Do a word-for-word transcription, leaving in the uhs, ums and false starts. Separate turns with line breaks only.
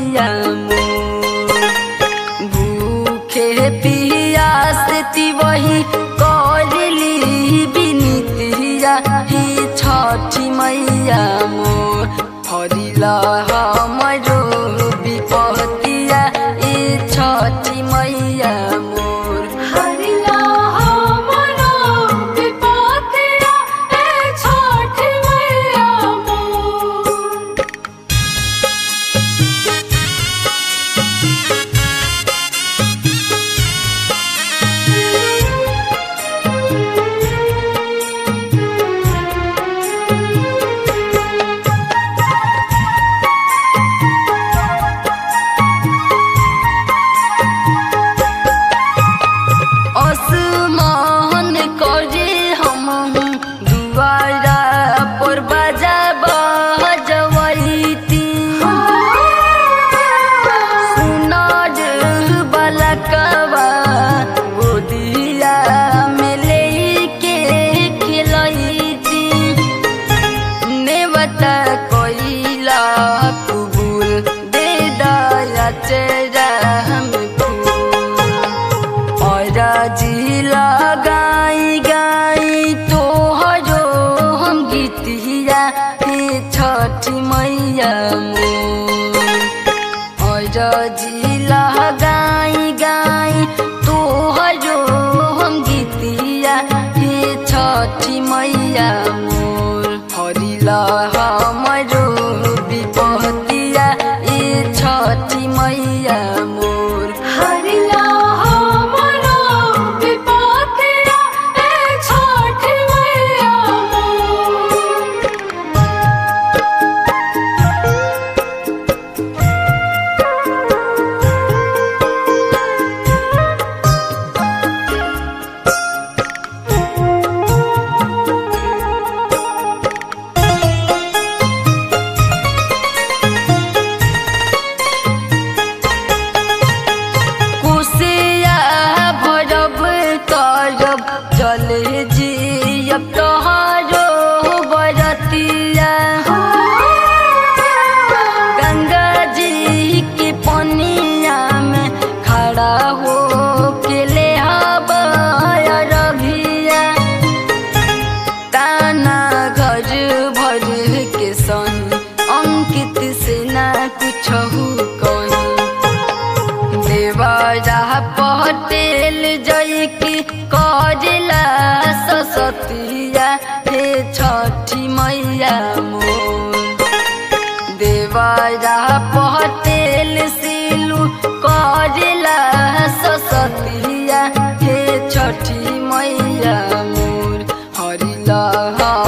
मैया मोर। भूखे पियास वही करली बिनतिया हे छठी मैया मोर। हरिला हमरो विपतिया ए छठी मैया मोर।
हरिला हमरो विपतिया ए छठी मैया मोर।
आसमान करे हम दुआरा पर बाजा बजवैती। सुनार बलकवा गोदिया में लेके खिलैती। नेवता कइला कबूल दे दया चेहरा हम जी लगाई गाई तोहरो हम गीतिया हे छठी मैया मोर। जी लगाई गाई तोहरो हम गीतिया हे छठी मैया मोर। हरिला हमरो विपतिया ए छठी मैया मोर।
हरिला
चले जी अब तोहारो बरतिया। गंगा जी के पनिया में खड़ा हो के ले रभिया। ताना घर भर के सन अंकित से ना कुछ कहीं। देवरा पटेल जय की करला ससतिया हे छठी मैया मोर। देवरा पटेल सिलू करला ससतिया हे छठी मैया मोर। हरिला